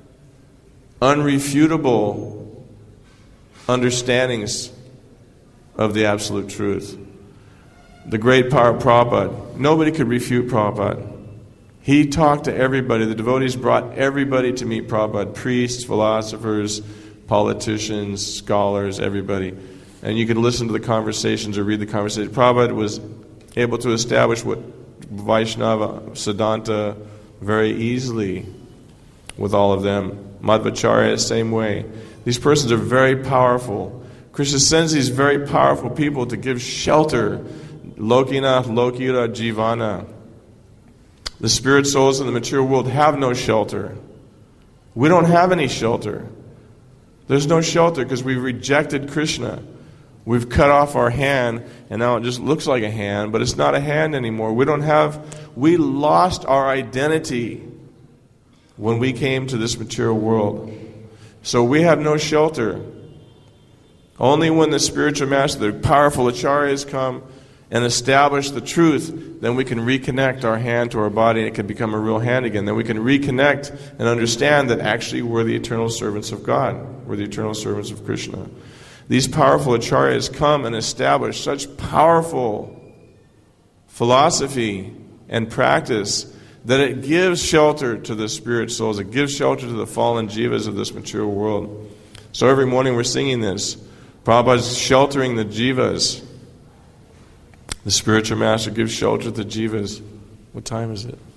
unrefutable understandings of the absolute truth. The great power of Prabhupada. Nobody could refute Prabhupada. He talked to everybody. The devotees brought everybody to meet Prabhupada. Priests, philosophers, politicians, scholars, everybody. And you could listen to the conversations or read the conversations. Prabhupada was able to establish what Vaishnava, Siddhanta very easily with all of them. Madhvacharya, same way. These persons are very powerful. Krishna sends these very powerful people to give shelter. Lokinath Lokira Jivana. The spirit souls in the material world have no shelter. We don't have any shelter. There's no shelter because we've rejected Krishna. We've cut off our hand, and now it just looks like a hand, but it's not a hand anymore. We lost our identity when we came to this material world. So we have no shelter. Only when the spiritual master, the powerful acharyas come and establish the truth, then we can reconnect our hand to our body and it can become a real hand again. Then we can reconnect and understand that actually we're the eternal servants of God. We're the eternal servants of Krishna. These powerful acharyas come and establish such powerful philosophy and practice that it gives shelter to the spirit souls. It gives shelter to the fallen jivas of this material world. So every morning we're singing this. Prabhupada's sheltering the jivas. The spiritual master gives shelter to the jivas. What time is it?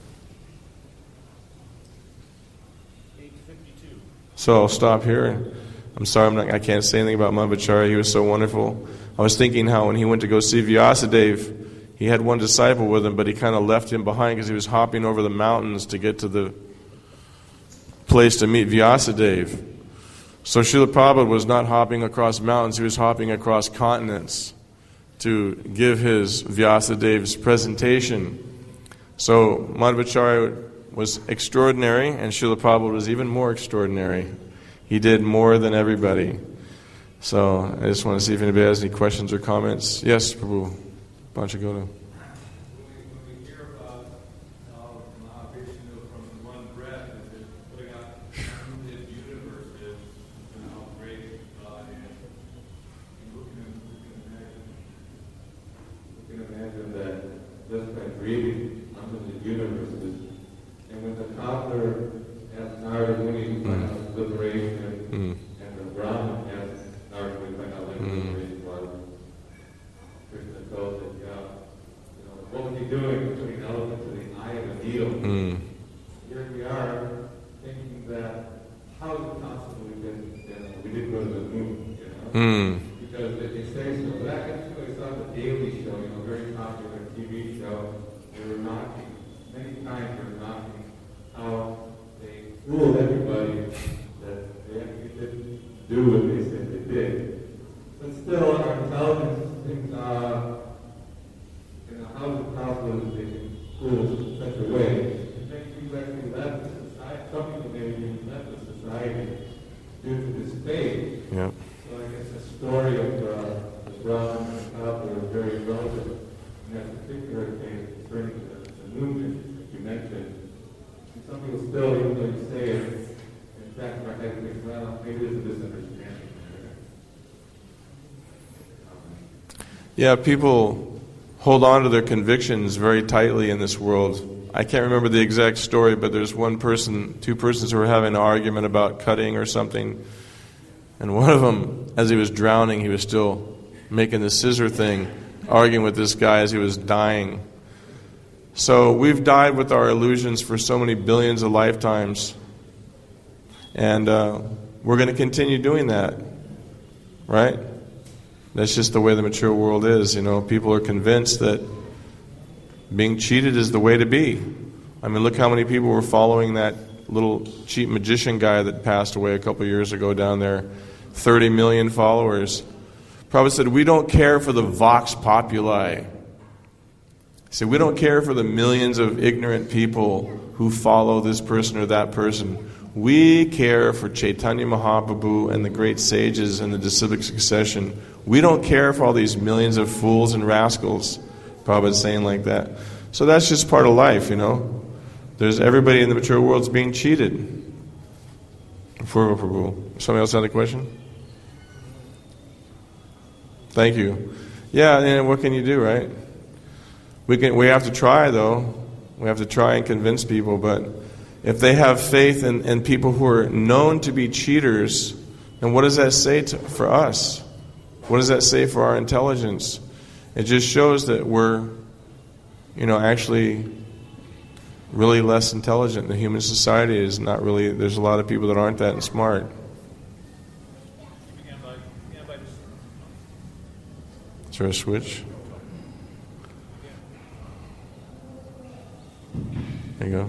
8:52. So I'll stop here. I'm sorry I can't say anything about Madhvacharya. He was so wonderful. I was thinking how when he went to go see Vyasadeva, he had one disciple with him, but he kind of left him behind because he was hopping over the mountains to get to the place to meet Vyasadeva. So Srila Prabhupada was not hopping across mountains, he was hopping across continents to give his Vyasadeva's presentation. So Madhvacharya was extraordinary, and Srila Prabhupada was even more extraordinary. He did more than everybody. So I just want to see if anybody has any questions or comments. Yes, Prabhu Panchagoda. Yeah, people hold on to their convictions very tightly in this world. I can't remember the exact story, but there's two persons who were having an argument about cutting or something. And one of them, as he was drowning, he was still making the scissor thing, arguing with this guy as he was dying. So we've died with our illusions for so many billions of lifetimes. And we're going to continue doing that, right? That's just the way the mature world is. People are convinced that being cheated is the way to be. I mean, look how many people were following that little cheap magician guy that passed away a couple years ago down there. 30 million followers. Prabhupada said, we don't care for the vox populi. He said, we don't care for the millions of ignorant people who follow this person or that person. We care for Chaitanya Mahaprabhu and the great sages and the disciplic succession. We don't care for all these millions of fools and rascals. Prabhupada's saying like that. So that's just part of life, There's everybody in the mature world's being cheated. For Prabhu. Somebody else had a question? Thank you. Yeah, and what can you do, right? We have to try, though. We have to try and convince people, but if they have faith in people who are known to be cheaters, then what does that say for us? What does that say for our intelligence? It just shows that we're, actually really less intelligent. The human society is not really, there's a lot of people that aren't that smart. Is there a switch? There you go.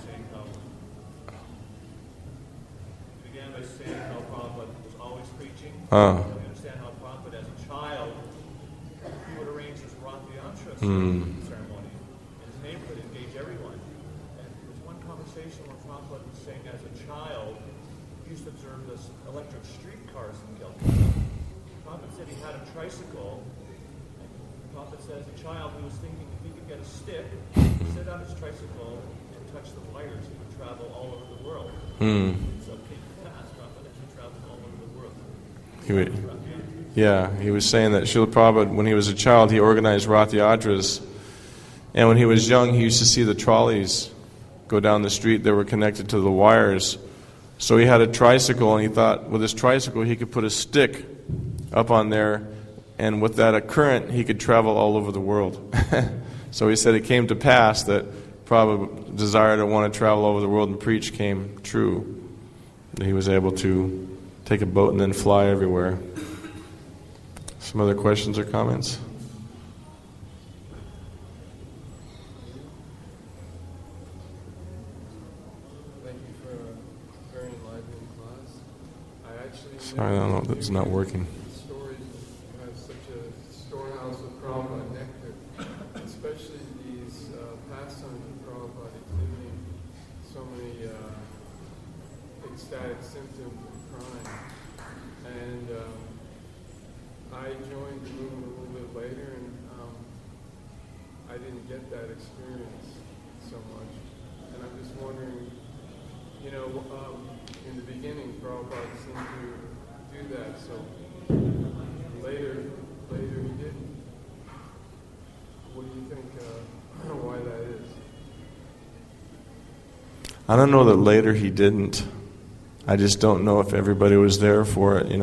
We understand how Prabhupada, as a child, he would arrange his Rath Yatra ceremony, and his name would engage everyone. And there was one conversation where Prabhupada was saying, as a child, he used to observe this electric streetcars in Calcutta. Prabhupada said he had a tricycle, and Prabhupada said, as a child, he was thinking if he could get a stick, sit on his tricycle, and touch the wires, he would travel all over the world. So it came to pass, Prabhupada actually traveled all over the world. He was saying that Srila Prabhupada, when he was a child, he organized Rath Yatras. And when he was young, he used to see the trolleys go down the street that were connected to the wires. So he had a tricycle, and he thought with his tricycle he could put a stick up on there, and with that current he could travel all over the world. So he said it came to pass that Prabhupada's desire to want to travel over the world and preach came true. That he was able to take a boat and then fly everywhere. Some other questions or comments? Thank you for a very enlightening class. I actually... Sorry, I don't know, that's not working. Stories have such a storehouse of Prabhupada nectar, especially these pastimes of Prabhupada exhibiting so many ecstatic symptoms of crying. And I joined the movement a little bit later, and I didn't get that experience so much. And I'm just wondering, in the beginning, Prabhupada seemed to do that, so later he didn't. What do you think, why that is? I don't know that later he didn't. I just don't know if everybody was there for it,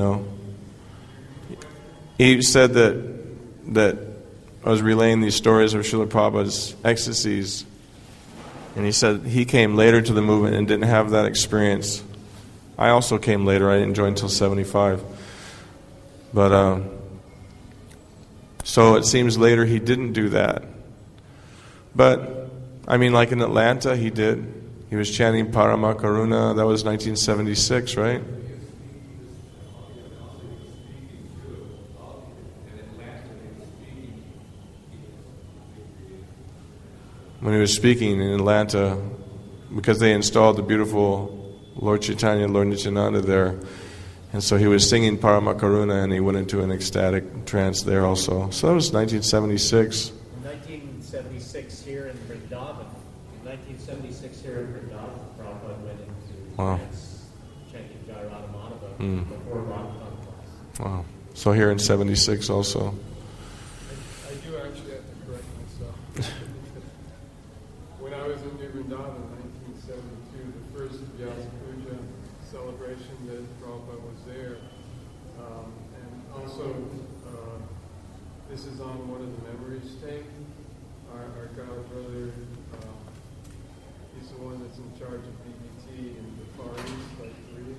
He said that I was relaying these stories of Srila Prabhupada's ecstasies, and he said he came later to the movement and didn't have that experience. I also came later. I didn't join until 75. But, so it seems later he didn't do that. But, like in Atlanta, he did. He was chanting Parama Karuna. That was 1976, right? When he was speaking in Atlanta, because they installed the beautiful Lord Chaitanya, Lord Nityananda there, and so he was singing Parama Karuna, and he went into an ecstatic trance there also. So that was 1976. 1976 here in Vrindavan. In 1976 here in Vrindavan, Prabhupada went into trance, chanting Jai Radha Madhava before Bhagavatam class. Wow. So here in 76 also. I do actually have to correct myself. When I was in New Vrindavan in 1972, the first Vyasa Puja celebration that Prabhupada was there, and also this is on one of the memories tape. Our God brother, he's the one that's in charge of BBT in the Far East, like Korea.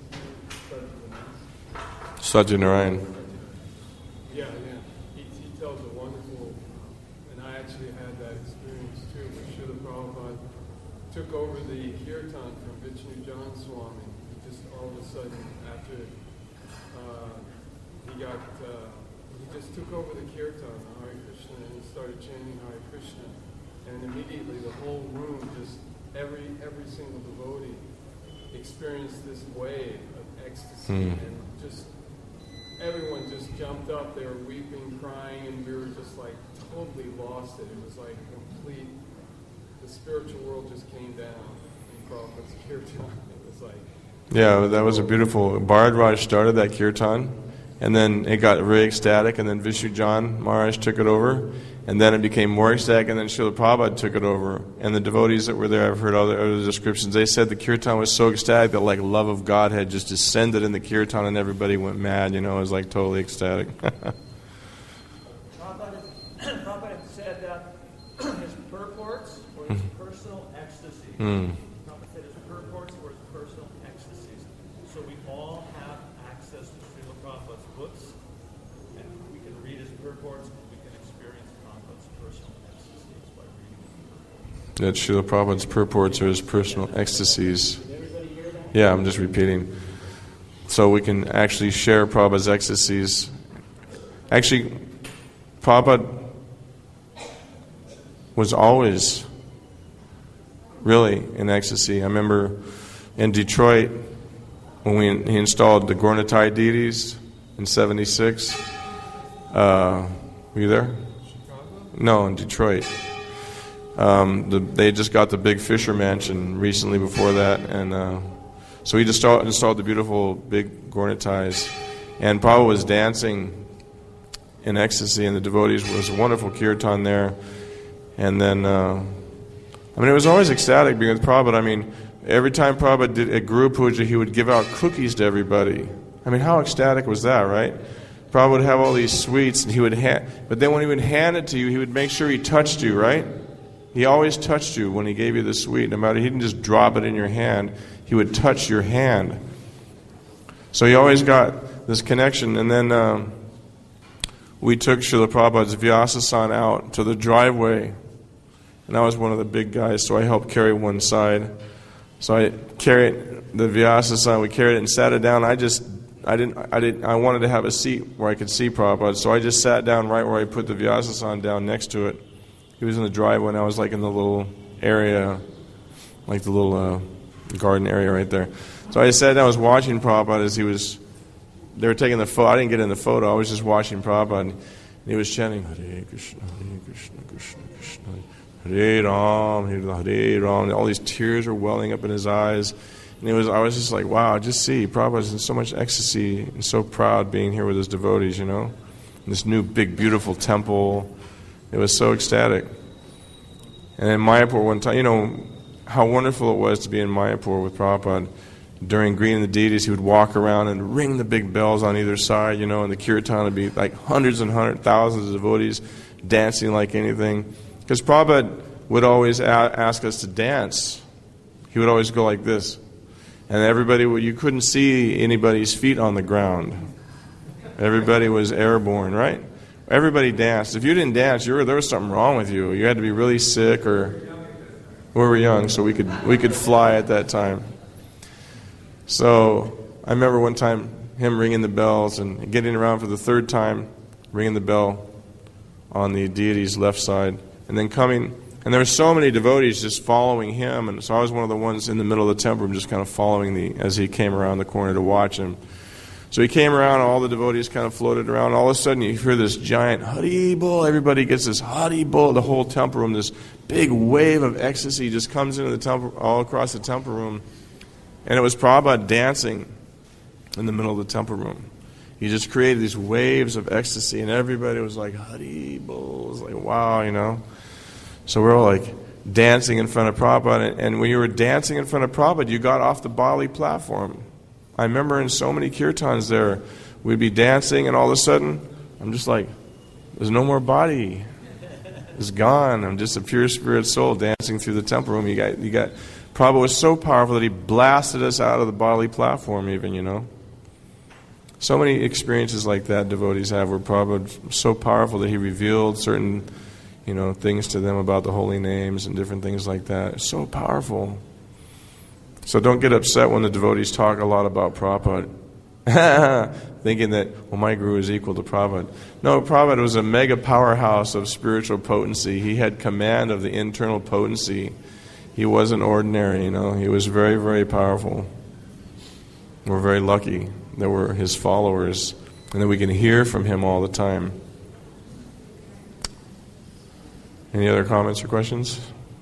Sajjan Narayan. Yeah. He tells a wonderful, and I actually had that experience too, where Srila Prabhupada took over the kirtan from Vishnu John Swami. Just all of a sudden, after he just took over the kirtan, the Hare Krishna, and he started chanting Hare Krishna. And immediately the whole room, just every single devotee experienced this wave of ecstasy, and just everyone just jumped up. They were weeping, crying, and we were just like totally lost it. It was like complete. The spiritual world just came down in Prabhupada's kirtan. It was like. Yeah, that was a beautiful. Bharadwaj started that kirtan, and then it got very ecstatic, and then Vishnu John Maharaj took it over, and then it became more ecstatic, and then Srila Prabhupada took it over. And the devotees that were there, I've heard other descriptions, they said the kirtan was so ecstatic that like love of God had just descended in the kirtan, and everybody went mad, it was like totally ecstatic. Prabhupada said that his purports were his personal ecstasy. Prabhupada said his purports were his personal ecstasies. So we all have access to Srila Prabhupada's books, and we can read his purports, and we can experience Prabhupada's personal ecstasies by reading his purports. That Srila Prabhupada's purports are his personal ecstasies. Did everybody hear that? Yeah, I'm just repeating. So we can actually share Prabhupada's ecstasies. Actually, Prabhupada was always really in ecstasy. I remember in Detroit when he installed the Gauranika deities in 76. Were you there? Chicago? No, in Detroit. They just got the big Fisher Mansion recently before that, and so he just installed the beautiful big Gauranika, and Prabhupada was dancing in ecstasy, and the devotees, was a wonderful kirtan there. And then, it was always ecstatic being with Prabhupada. Every time Prabhupada did a Guru Puja, he would give out cookies to everybody. How ecstatic was that, right? Prabhupada would have all these sweets, and he would but then when he would hand it to you, he would make sure he touched you, right? He always touched you when he gave you the sweet. No matter, he didn't just drop it in your hand, he would touch your hand. So he always got this connection. And then we took Srila Prabhupada's Vyasa-san out to the driveway. And I was one of the big guys, so I helped carry one side. So I carried the Vyasa-san, we carried it and sat it down. I wanted to have a seat where I could see Prabhupada, so I just sat down right where I put the Vyasa-san down next to it. He was in the driveway, and I was like in the little area, like the little garden area right there. So I sat down, I was watching Prabhupada as he was they were taking the photo. I didn't get in the photo. I was just watching Prabhupada, and he was chanting, Hare Krishna, Krishna Krishna, Hare Ram, Hare Ram. And all these tears were welling up in his eyes. And I was just like, wow, just see, Prabhupada's in so much ecstasy and so proud being here with his devotees, in this new, big, beautiful temple. It was so ecstatic. And in Mayapur one time, how wonderful it was to be in Mayapur with Prabhupada. During greeting the deities, he would walk around and ring the big bells on either side, and the kirtan would be like hundreds and thousands of devotees dancing like anything. Because Prabhupada would always ask us to dance. He would always go like this. And you couldn't see anybody's feet on the ground. Everybody was airborne, right? Everybody danced. If you didn't dance, there was something wrong with you. You had to be really sick, or we were young, so we could fly at that time. So I remember one time him ringing the bells and getting around for the third time, ringing the bell on the deity's left side, and then coming. And there were so many devotees just following him, and so I was one of the ones in the middle of the temple room just kind of following as he came around the corner to watch him. So he came around, and all the devotees kind of floated around. All of a sudden, you hear this giant Haribol. Everybody gets this Haribol. The whole temple room, this big wave of ecstasy just comes into the temple, all across the temple room. And it was Prabhupada dancing in the middle of the temple room. He just created these waves of ecstasy, and everybody was like, Haribol. It was like, wow, So we're all like dancing in front of Prabhupada. And when you were dancing in front of Prabhupada, you got off the Bali platform. I remember in so many kirtans there, we'd be dancing, and all of a sudden, I'm just like, there's no more body. It's gone. I'm just a pure spirit soul dancing through the temple room. You got. Prabhupada was so powerful that he blasted us out of the Bali platform even, So many experiences like that devotees have where Prabhupada was so powerful that he revealed certain, things to them about the holy names and different things like that. It's so powerful. So don't get upset when the devotees talk a lot about Prabhupada, thinking that, my guru is equal to Prabhupada. No, Prabhupada was a mega powerhouse of spiritual potency. He had command of the internal potency. He wasn't ordinary, He was very, very powerful. We're very lucky that we're his followers and that we can hear from him all the time. Any other comments or questions?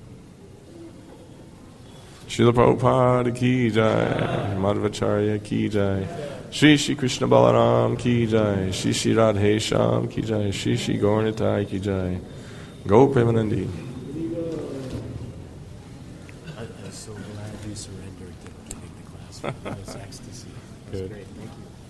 Srila Prabhupada ki jai, Madhvacharya ki jai, Shri Shri Krishna Balaram ki jai, Shri Shri Radhe Shyam ki jai, Shri Shri Gauranitai ki jai, Go Premanandi. I'm so glad you surrendered to giving the class. That was ecstasy. That was great. Thank you.